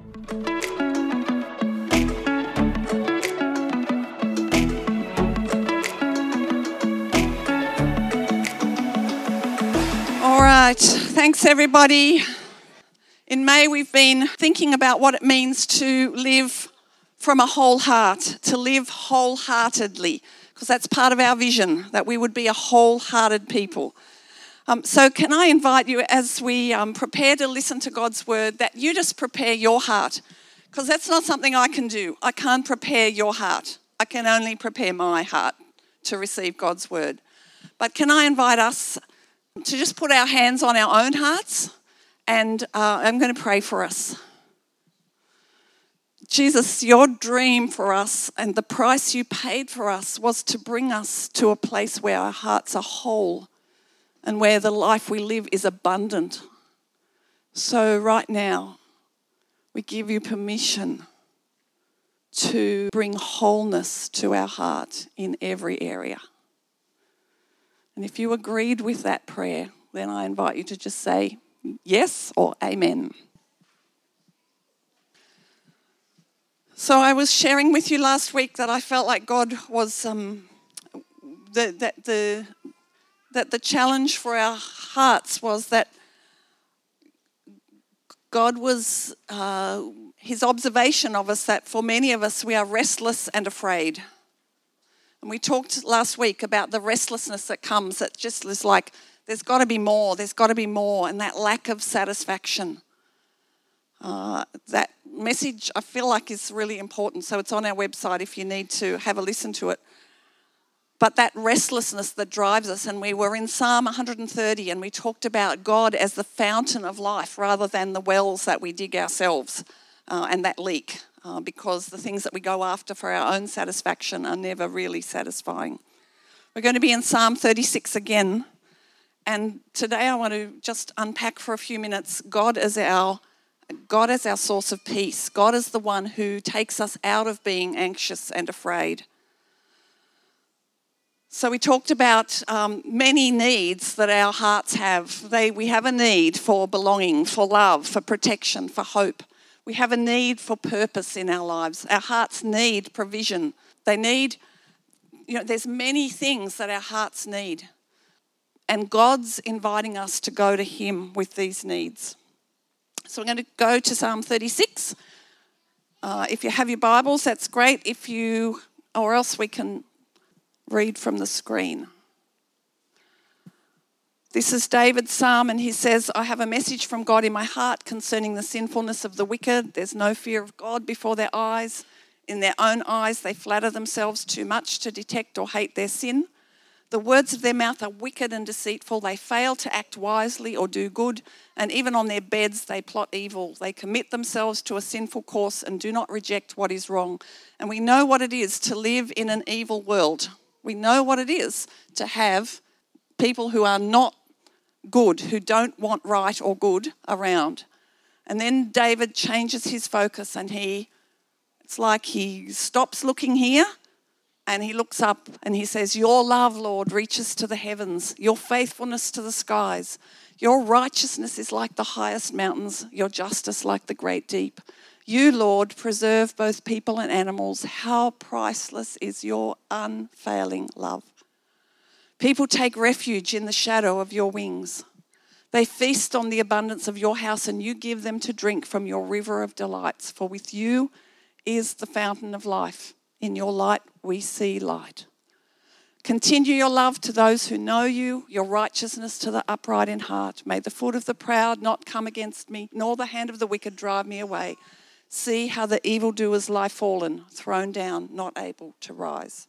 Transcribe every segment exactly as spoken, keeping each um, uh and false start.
All right, thanks everybody. In May, we've been thinking about what it means to live from a whole heart, to live wholeheartedly, because that's part of our vision, that we would be a wholehearted people. Um, so can I invite you, as we um, prepare to listen to God's word, that you just prepare your heart, because that's not something I can do. I can't prepare your heart. I can only prepare my heart to receive God's word. But can I invite us to just put our hands on our own hearts, and uh, I'm going to pray for us. Jesus, your dream for us and the price you paid for us was to bring us to a place where our hearts are whole and where the life we live is abundant. So right now, we give you permission to bring wholeness to our heart in every area. And if you agreed with that prayer, then I invite you to just say yes or amen. So I was sharing with you last week that I felt like God was um, the, that the that the challenge for our hearts was that God was uh, his observation of us that for many of us we are restless and afraid. And we talked last week about the restlessness that comes, that just is like, there's got to be more, there's got to be more, and that lack of satisfaction. Uh, that message, I feel like, is really important. So it's on our website if you need to have a listen to it. But that restlessness that drives us, and we were in Psalm one hundred thirty, and we talked about God as the fountain of life rather than the wells that we dig ourselves uh, and that leak. Uh, because the things that we go after for our own satisfaction are never really satisfying. We're going to be in Psalm thirty-six again. And today I want to just unpack for a few minutes God as our, God as our source of peace. God is the one who takes us out of being anxious and afraid. So we talked about um, many needs that our hearts have. They, we have a need for belonging, for love, for protection, for hope. We have a need for purpose in our lives. Our hearts need provision. They need, you know, there's many things that our hearts need. And God's inviting us to go to him with these needs. So we're going to go to Psalm thirty-six. Uh, if you have your Bibles, that's great. If you, or else we can read from the screen. This is David's psalm, and he says, I have a message from God in my heart concerning the sinfulness of the wicked. There's no fear of God before their eyes. In their own eyes, they flatter themselves too much to detect or hate their sin. The words of their mouth are wicked and deceitful. They fail to act wisely or do good, and even on their beds they plot evil. They commit themselves to a sinful course and do not reject what is wrong. And we know what it is to live in an evil world. We know what it is to have people who are not good, who don't want right or good around. And then David changes his focus, and he, it's like he stops looking here and he looks up and he says, your love, Lord, reaches to the heavens, your faithfulness to the skies. Your righteousness is like the highest mountains, your justice like the great deep. You, Lord, preserve both people and animals. How priceless is your unfailing love. People take refuge in the shadow of your wings. They feast on the abundance of your house, and you give them to drink from your river of delights. For with you is the fountain of life. In your light we see light. Continue your love to those who know you, your righteousness to the upright in heart. May the foot of the proud not come against me, nor the hand of the wicked drive me away. See how the evildoers lie fallen, thrown down, not able to rise.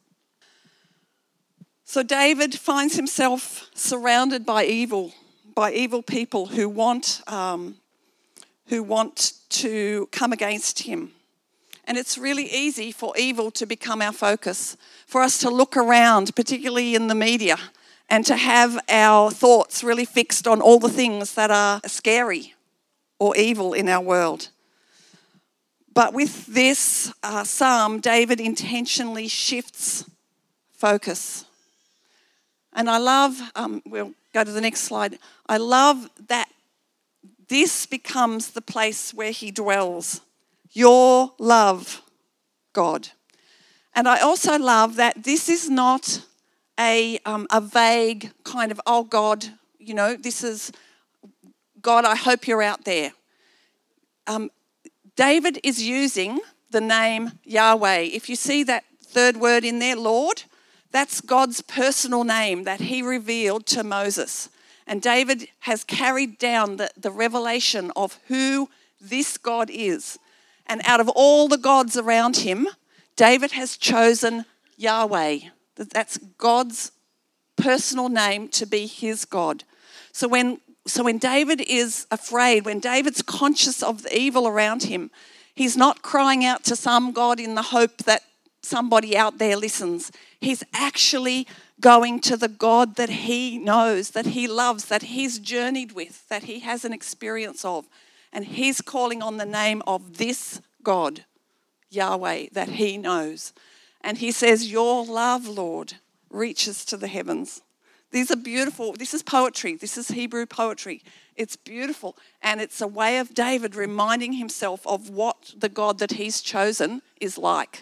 So David finds himself surrounded by evil, by evil people who want, um, who want to come against him. And it's really easy for evil to become our focus, for us to look around, particularly in the media, and to have our thoughts really fixed on all the things that are scary or evil in our world. But with this uh, psalm, David intentionally shifts focus. And I love, um, we'll go to the next slide. I love that this becomes the place where he dwells. Your love, God. And I also love that this is not a, um, a vague kind of, oh God, you know, this is, God, I hope you're out there. Um, David is using the name Yahweh. If you see that third word in there, Lord, that's God's personal name that he revealed to Moses. And David has carried down the, the revelation of who this God is. And out of all the gods around him, David has chosen Yahweh. That's God's personal name to be his God. So when so when David is afraid, when David's conscious of the evil around him, he's not crying out to some God in the hope that somebody out there listens. He's actually going to the God that he knows, that he loves, that he's journeyed with, that he has an experience of. And he's calling on the name of this God, Yahweh, that he knows. And he says, your love, Lord, reaches to the heavens. These are beautiful. This is poetry. This is Hebrew poetry. It's beautiful. And it's a way of David reminding himself of what the God that he's chosen is like.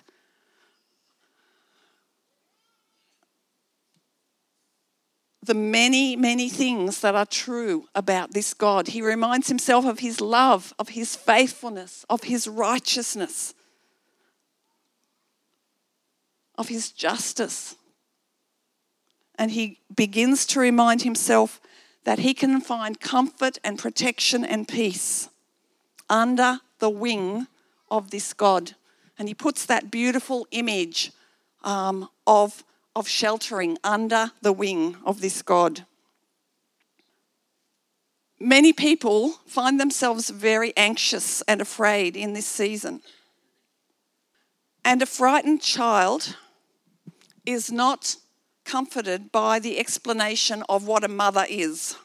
The many, many things that are true about this God. He reminds himself of his love, of his faithfulness, of his righteousness, of his justice. And he begins to remind himself that he can find comfort and protection and peace under the wing of this God. And he puts that beautiful image um, of, of sheltering under the wing of this God. Many people find themselves very anxious and afraid in this season. And a frightened child is not comforted by the explanation of what a mother is.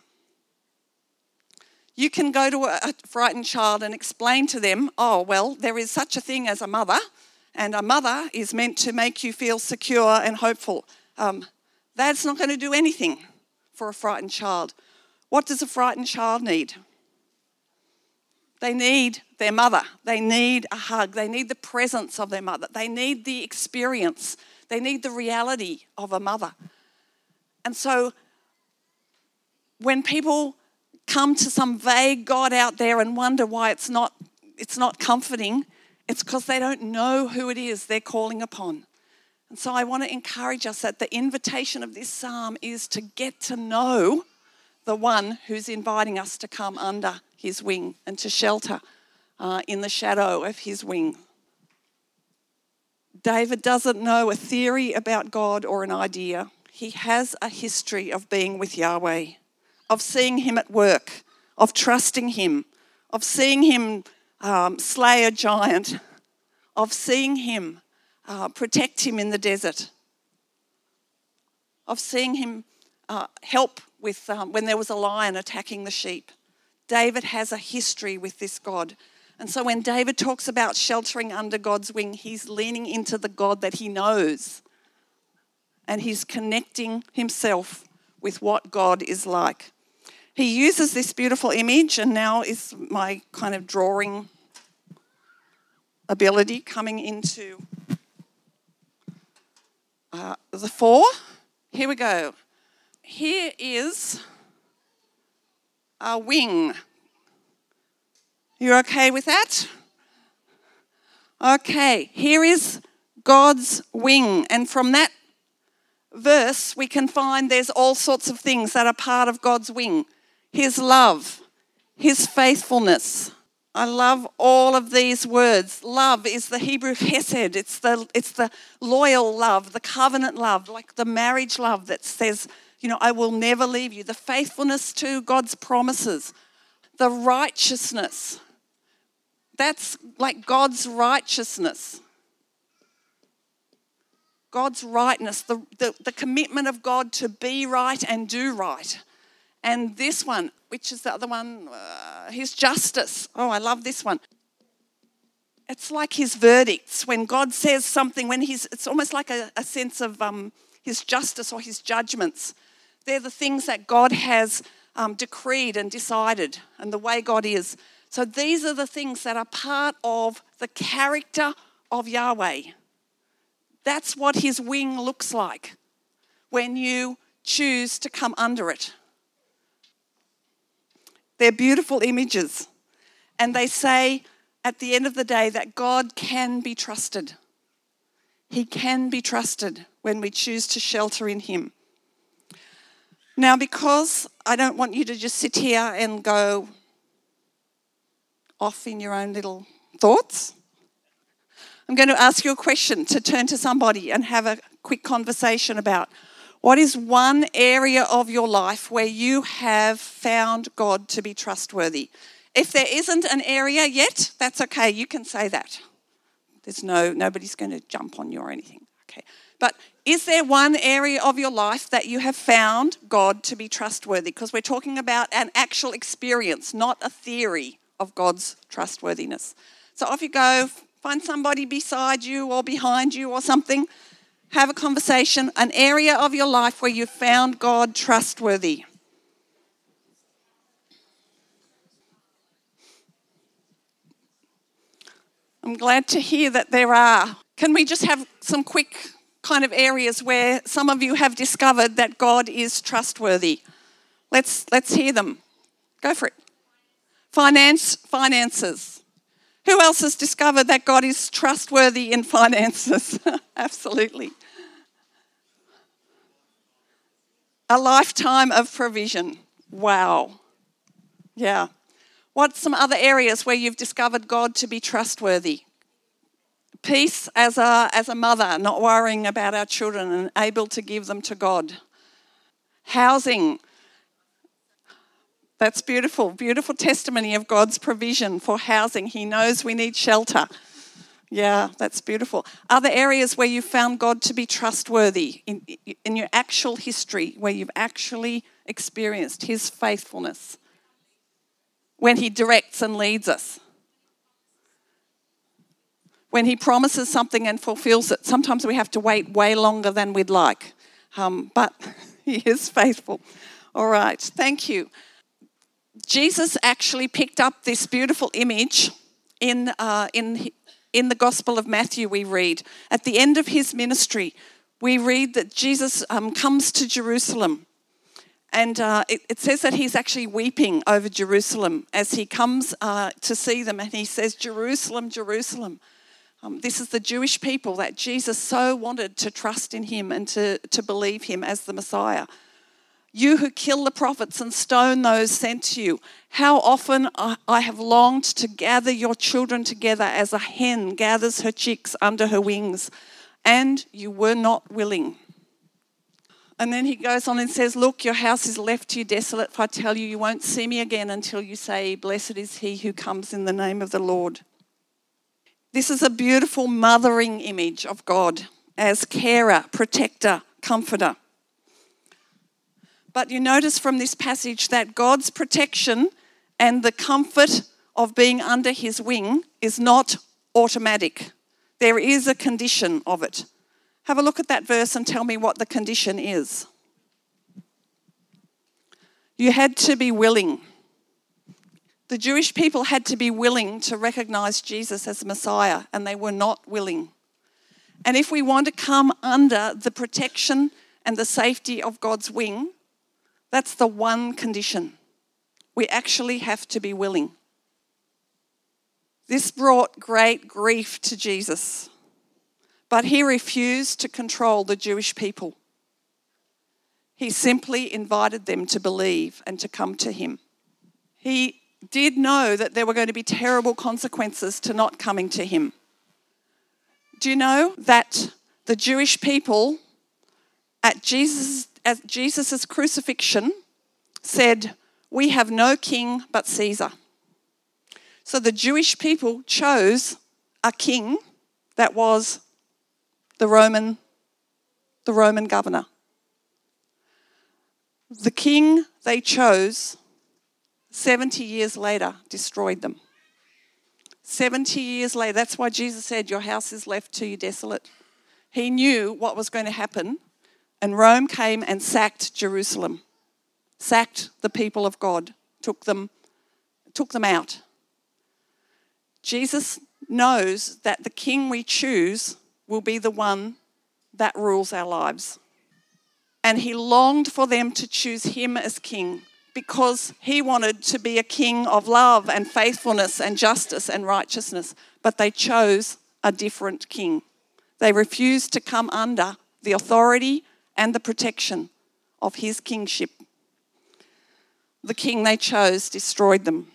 You can go to a frightened child and explain to them, oh, well, there is such a thing as a mother, and a mother is meant to make you feel secure and hopeful. Um, that's not going to do anything for a frightened child. What does a frightened child need? They need their mother. They need a hug. They need the presence of their mother. They need the experience. They need the reality of a mother. And so when people come to some vague God out there and wonder why it's not, it's not comforting, it's because they don't know who it is they're calling upon. And so I want to encourage us that the invitation of this psalm is to get to know the one who's inviting us to come under his wing and to shelter uh, in the shadow of his wing. David doesn't know a theory about God or an idea. He has a history of being with Yahweh, of seeing him at work, of trusting him, of seeing him um, slay a giant, of seeing him uh, protect him in the desert, of seeing him uh, help with um, when there was a lion attacking the sheep. David has a history with this God. And so when David talks about sheltering under God's wing, he's leaning into the God that he knows. And he's connecting himself with what God is like. He uses this beautiful image, and now is my kind of drawing ability coming into uh, the fore. Here we go. Here is a wing. You okay with that? Okay, here is God's wing. And from that verse, we can find there's all sorts of things that are part of God's wing. His love, his faithfulness. I love all of these words. Love is the Hebrew chesed. It's the, it's the loyal love, the covenant love, like the marriage love that says, you know, I will never leave you. The faithfulness to God's promises. The righteousness. That's like God's righteousness. God's rightness, the, the, the commitment of God to be right and do right. And this one, which is the other one, uh, his justice. Oh, I love this one. It's like his verdicts. When God says something, when he's, it's almost like a, a sense of um, his justice or his judgments. They're the things that God has um, decreed and decided, and the way God is. So these are the things that are part of the character of Yahweh. That's what his wing looks like when you choose to come under it. They're beautiful images. And they say at the end of the day that God can be trusted. He can be trusted when we choose to shelter in him. Now, because I don't want you to just sit here and go off in your own little thoughts, I'm going to ask you a question to turn to somebody and have a quick conversation about. What is one area of your life where you have found God to be trustworthy? If there isn't an area yet, that's okay. You can say that. There's no, nobody's going to jump on you or anything. Okay. But is there one area of your life that you have found God to be trustworthy? Because we're talking about an actual experience, not a theory of God's trustworthiness. So off you go, find somebody beside you or behind you or something. Have a conversation, an area of your life where you found God trustworthy. I'm glad to hear that there are. Can we just have some quick kind of areas where some of you have discovered that God is trustworthy? Let's let's hear them. Go for it. Finance, finances. Who else has discovered that God is trustworthy in finances? Absolutely. A lifetime of provision. Wow. Yeah. What's some other areas where you've discovered God to be trustworthy? Peace as a, as a mother, not worrying about our children and able to give them to God. Housing. That's beautiful. Beautiful testimony of God's provision for housing. He knows we need shelter. Yeah, that's beautiful. Other areas where you found God to be trustworthy in, in your actual history, where you've actually experienced his faithfulness when he directs and leads us. When he promises something and fulfills it. Sometimes we have to wait way longer than we'd like, um, but he is faithful. All right, thank you. Jesus actually picked up this beautiful image in uh, in in the Gospel of Matthew. We read at the end of his ministry, we read that Jesus um, comes to Jerusalem, and uh, it, it says that he's actually weeping over Jerusalem as he comes uh, to see them, and he says, "Jerusalem, Jerusalem." Um, this is the Jewish people that Jesus so wanted to trust in him and to, to believe him as the Messiah. You who kill the prophets and stone those sent to you, how often I have longed to gather your children together as a hen gathers her chicks under her wings, and you were not willing. And then he goes on and says, look, your house is left to you desolate, for I tell you, you won't see me again until you say, blessed is he who comes in the name of the Lord. This is a beautiful mothering image of God as carer, protector, comforter. But you notice from this passage that God's protection and the comfort of being under his wing is not automatic. There is a condition of it. Have a look at that verse and tell me what the condition is. You had to be willing. The Jewish people had to be willing to recognize Jesus as Messiah, and they were not willing. And if we want to come under the protection and the safety of God's wing, that's the one condition. We actually have to be willing. This brought great grief to Jesus, but he refused to control the Jewish people. He simply invited them to believe and to come to him. He did know that there were going to be terrible consequences to not coming to him. Do you know that the Jewish people at Jesus, at Jesus' crucifixion said, we have no king but Caesar. So the Jewish people chose a king that was the Roman, the Roman governor. The king they chose seventy years later destroyed them. seventy years later, that's why Jesus said, your house is left to you desolate. He knew what was going to happen, and Rome came and sacked Jerusalem, sacked the people of God, took them, took them out. Jesus knows that the king we choose will be the one that rules our lives. And he longed for them to choose him as king because he wanted to be a king of love and faithfulness and justice and righteousness. But they chose a different king. They refused to come under the authority and the protection of his kingship. The king they chose destroyed them.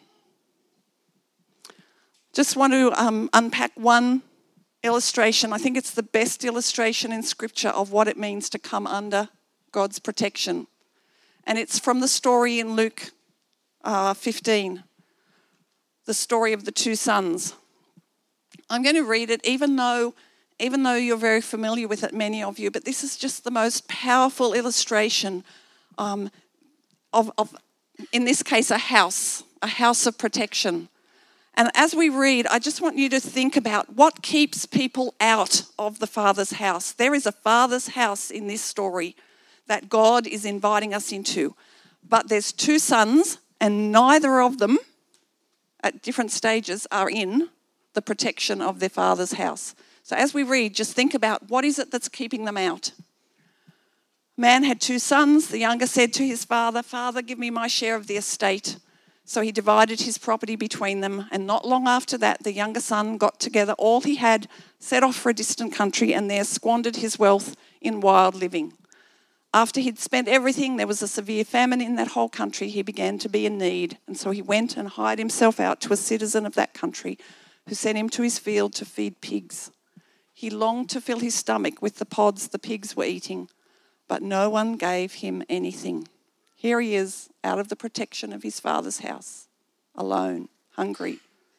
Just want to um, unpack one illustration. I think it's the best illustration in Scripture of what it means to come under God's protection. And it's from the story in Luke uh, fifteen, the story of the two sons. I'm going to read it, even though, even though you're very familiar with it, many of you, but this is just the most powerful illustration um, of, of, in this case, a house, a house of protection. And as we read, I just want you to think about what keeps people out of the Father's house. There is a Father's house in this story that God is inviting us into. But there's two sons, and neither of them, at different stages, are in the protection of their father's house. So as we read, just think about what is it that's keeping them out. Man had two sons. The younger said to his father, "Father, give me my share of the estate." So he divided his property between them, and not long after that, the younger son got together all he had, set off for a distant country, and there squandered his wealth in wild living. After he'd spent everything, there was a severe famine in that whole country. He began to be in need, and so he went and hired himself out to a citizen of that country who sent him to his field to feed pigs. He longed to fill his stomach with the pods the pigs were eating, but no one gave him anything. Here he is, out of the protection of his father's house, alone, hungry,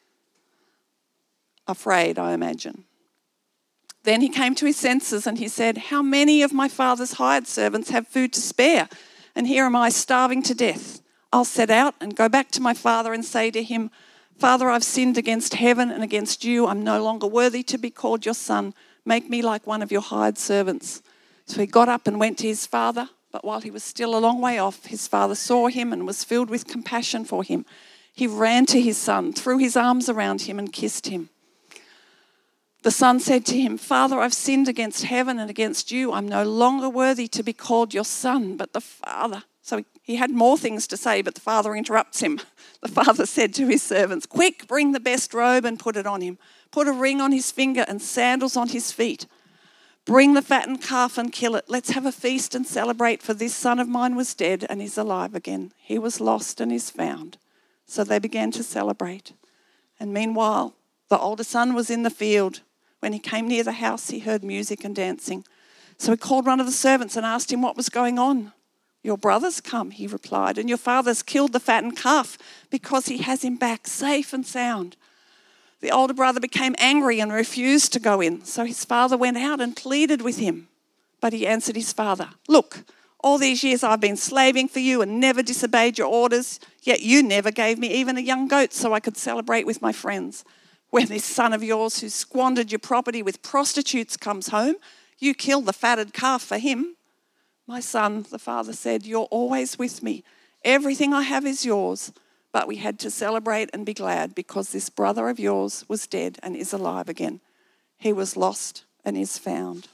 afraid, I imagine. Then he came to his senses and he said, "How many of my father's hired servants have food to spare? And here am I starving to death. I'll set out and go back to my father and say to him, 'Father, I've sinned against heaven and against you. I'm no longer worthy to be called your son. Make me like one of your hired servants.' So he got up and went to his father. But while he was still a long way off, his father saw him and was filled with compassion for him. He ran to his son, threw his arms around him and kissed him. The son said to him, 'Father, I've sinned against heaven and against you. I'm no longer worthy to be called your son.' But the father," so he had more things to say, but the father interrupts him. The father said to his servants, "Quick, bring the best robe and put it on him. Put a ring on his finger and sandals on his feet. Bring the fattened calf and kill it. Let's have a feast and celebrate, for this son of mine was dead and is alive again. He was lost and is found." So they began to celebrate. And meanwhile, the older son was in the field. When he came near the house, he heard music and dancing. So he called one of the servants and asked him what was going on. "Your brother's come," he replied, "and your father's killed the fattened calf because he has him back safe and sound." The older brother became angry and refused to go in. So his father went out and pleaded with him. But he answered his father, "Look, all these years I've been slaving for you and never disobeyed your orders, yet you never gave me even a young goat so I could celebrate with my friends. When this son of yours who squandered your property with prostitutes comes home, you kill the fatted calf for him." "My son," the father said, "you're always with me. Everything I have is yours. But we had to celebrate and be glad because this brother of yours was dead and is alive again. He was lost and is found."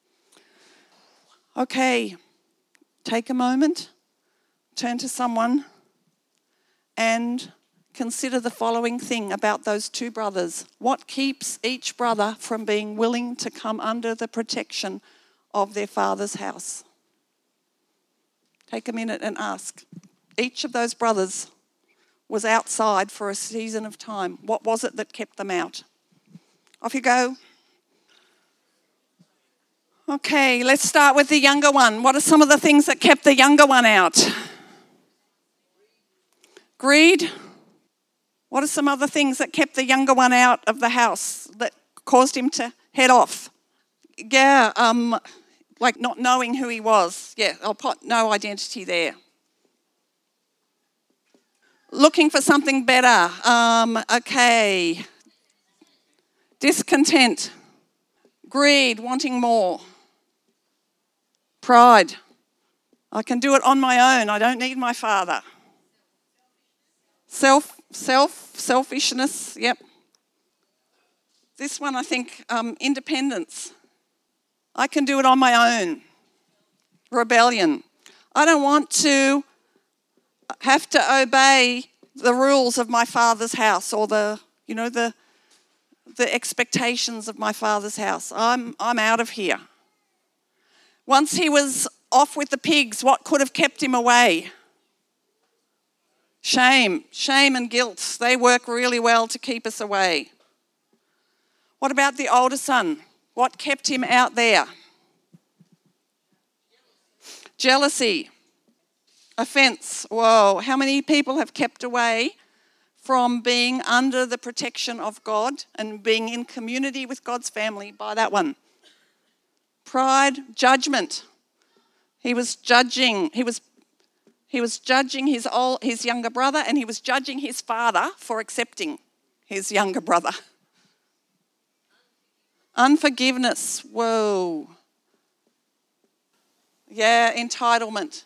Okay, take a moment, turn to someone and consider the following thing about those two brothers. What keeps each brother from being willing to come under the protection of their father's house? Take a minute and ask. Each of those brothers was outside for a season of time. What was it that kept them out? Off you go. Okay, let's start with the younger one. What are some of the things that kept the younger one out? Greed. What are some other things that kept the younger one out of the house that caused him to head off? Yeah, um, like not knowing who he was. Yeah, I'll put no identity there. Looking for something better. Um, okay. Discontent. Greed, wanting more. Pride. I can do it on my own. I don't need my father. Self, self, selfishness. Yep. This one, I think, um, independence. I can do it on my own. Rebellion. I don't want to have to obey the rules of my father's house or the, you know, the the expectations of my father's house. I'm I'm out of here. Once he was off with the pigs, what could have kept him away? Shame. Shame and guilt. They work really well to keep us away. What about the older son? What kept him out there? Jealousy. Offense. Whoa. How many people have kept away from being under the protection of God and being in community with God's family by that one? Pride. Judgment. He was judging. He was he was judging his old, his younger brother, and he was judging his father for accepting his younger brother. Unforgiveness. Whoa. Yeah, entitlement.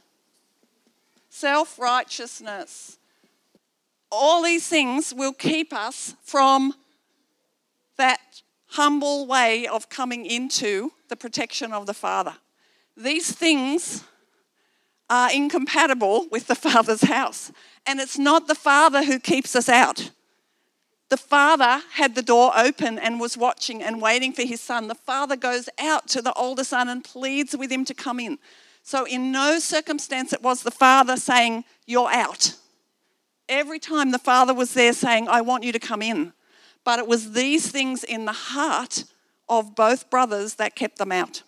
Self-righteousness. All these things will keep us from that humble way of coming into the protection of the Father. These things are incompatible with the Father's house. And it's not the Father who keeps us out. The Father had the door open and was watching and waiting for his son. The Father goes out to the older son and pleads with him to come in. So in no circumstance it was the Father saying, you're out. Every time the Father was there saying, I want you to come in. But it was these things in the heart of both brothers that kept them out.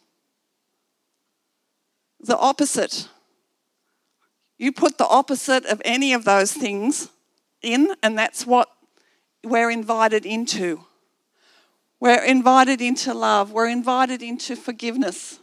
The opposite. You put the opposite of any of those things in, and that's what we're invited into. We're invited into love. We're invited into forgiveness.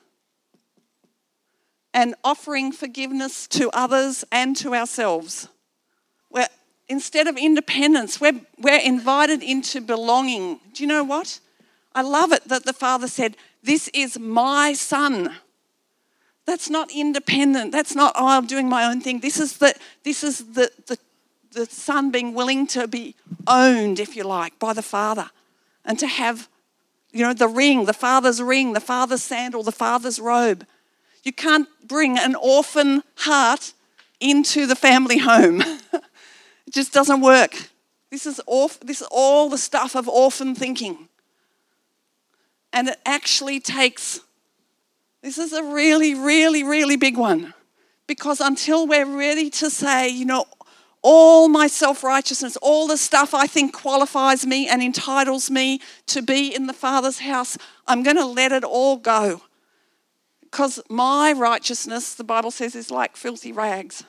And offering forgiveness to others and to ourselves. We're, instead of independence, we're, we're invited into belonging. Do you know what? I love it that the Father said, this is my son. That's not independent. That's not, oh, I'm doing my own thing. This is the, this is the, the, the son being willing to be owned, if you like, by the Father. And to have, you know, the ring, the Father's ring, the Father's sandal, the Father's robe. You can't bring an orphan heart into the family home. It just doesn't work. This is, orph- this is all the stuff of orphan thinking. And it actually takes, this is a really, really, really big one. Because until we're ready to say, you know, all my self-righteousness, all the stuff I think qualifies me and entitles me to be in the Father's house, I'm going to let it all go. Because my righteousness, the Bible says, is like filthy rags.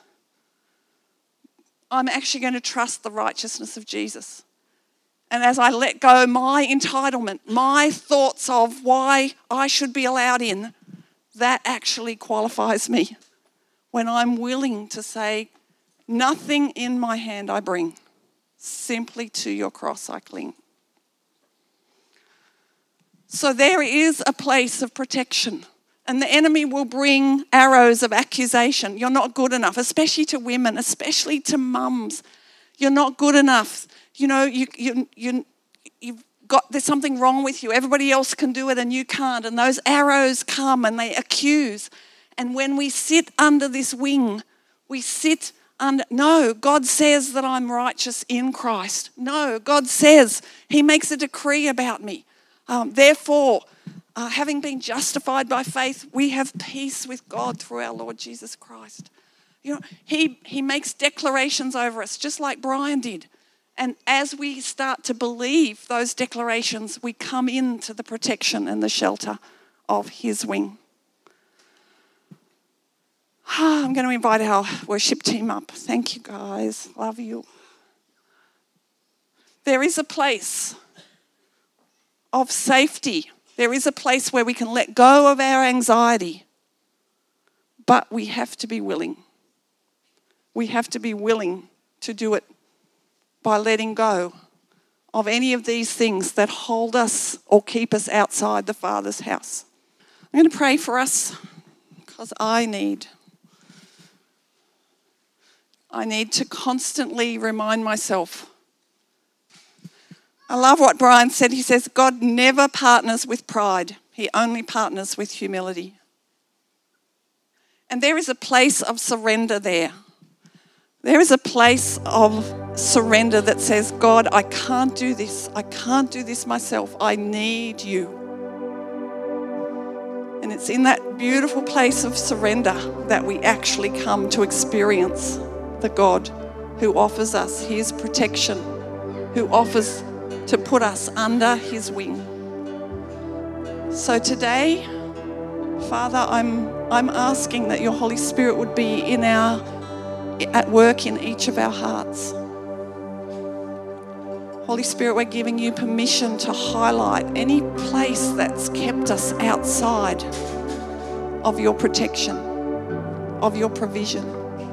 I'm actually going to trust the righteousness of Jesus. And as I let go my entitlement, my thoughts of why I should be allowed in, that actually qualifies me. When I'm willing to say, nothing in my hand I bring, simply to your cross I cling. So there is a place of protection. And the enemy will bring arrows of accusation. You're not good enough, especially to women, especially to mums. You're not good enough. You know, you, you, you, you've got, there's something wrong with you. Everybody else can do it and you can't. And those arrows come and they accuse. And when we sit under this wing, we sit under, no, God says that I'm righteous in Christ. No, God says, he makes a decree about me. Um, therefore, Uh, having been justified by faith, we have peace with God through our Lord Jesus Christ. You know, he, he makes declarations over us, just like Brian did. And as we start to believe those declarations, we come into the protection and the shelter of his wing. Ah, I'm going to invite our worship team up. Thank you, guys. Love you. There is a place of safety. There is a place where we can let go of our anxiety, but we have to be willing. We have to be willing to do it by letting go of any of these things that hold us or keep us outside the Father's house. I'm going to pray for us because I need, I need to constantly remind myself I love what Brian said. He says, God never partners with pride. He only partners with humility. And there is a place of surrender there. There is a place of surrender that says, God, I can't do this. I can't do this myself. I need you. And it's in that beautiful place of surrender that we actually come to experience the God who offers us his protection, who offers to put us under his wing. So today, Father, I'm I'm asking that your Holy Spirit would be in our at work in each of our hearts. Holy Spirit, we're giving you permission to highlight any place that's kept us outside of your protection, of your provision.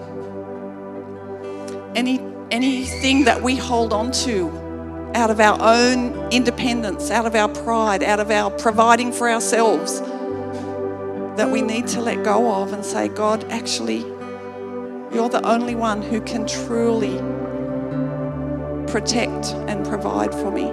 Any anything that we hold on to out of our own independence, out of our pride, out of our providing for ourselves, that we need to let go of and say, God, actually, you're the only one who can truly protect and provide for me.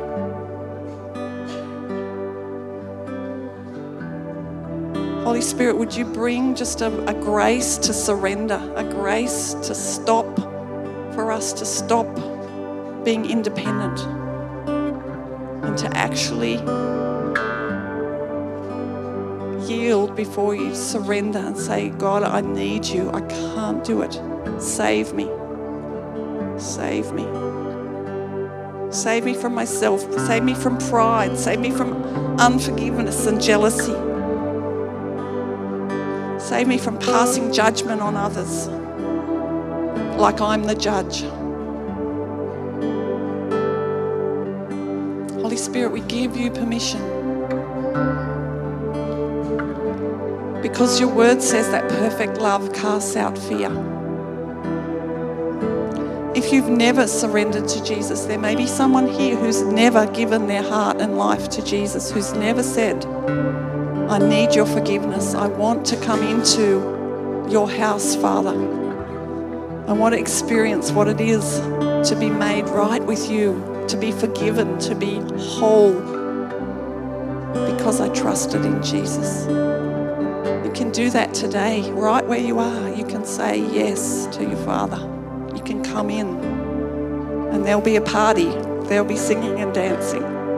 Holy Spirit, would you bring just a, a grace to surrender, a grace to stop, for us to stop being independent and to actually yield before you, surrender and say, God, I need you. I can't do it. Save me. Save me. Save me from myself. Save me from pride. Save me from unforgiveness and jealousy. Save me from passing judgment on others like I'm the judge. Holy Spirit, we give you permission, because your word says that perfect love casts out fear. If you've never surrendered to Jesus, there may be someone here who's never given their heart and life to Jesus, who's never said, I need your forgiveness. I want to come into your house, Father. I want to experience what it is to be made right with you, to be forgiven, to be whole, because I trusted in Jesus. You can do that today, right where you are. You can say yes to your Father. You can come in and there'll be a party. There'll be singing and dancing.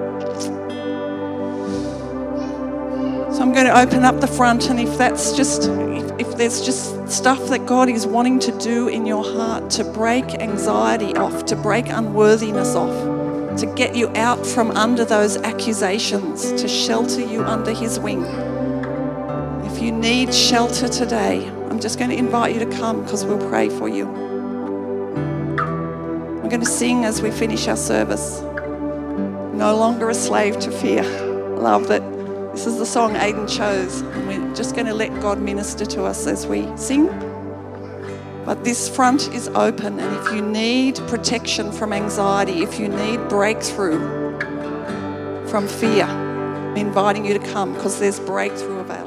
So I'm going to open up the front, and if that's just, if, if there's just stuff that God is wanting to do in your heart to break anxiety off, to break unworthiness off, to get you out from under those accusations, to shelter you under his wing. If you need shelter today, I'm just going to invite you to come, because we'll pray for you. I'm going to sing as we finish our service. No longer a slave to fear. I love that. This is the song Aidan chose, and we're just going to let God minister to us as we sing. But this front is open, and if you need protection from anxiety, if you need breakthrough from fear, I'm inviting you to come, because there's breakthrough available.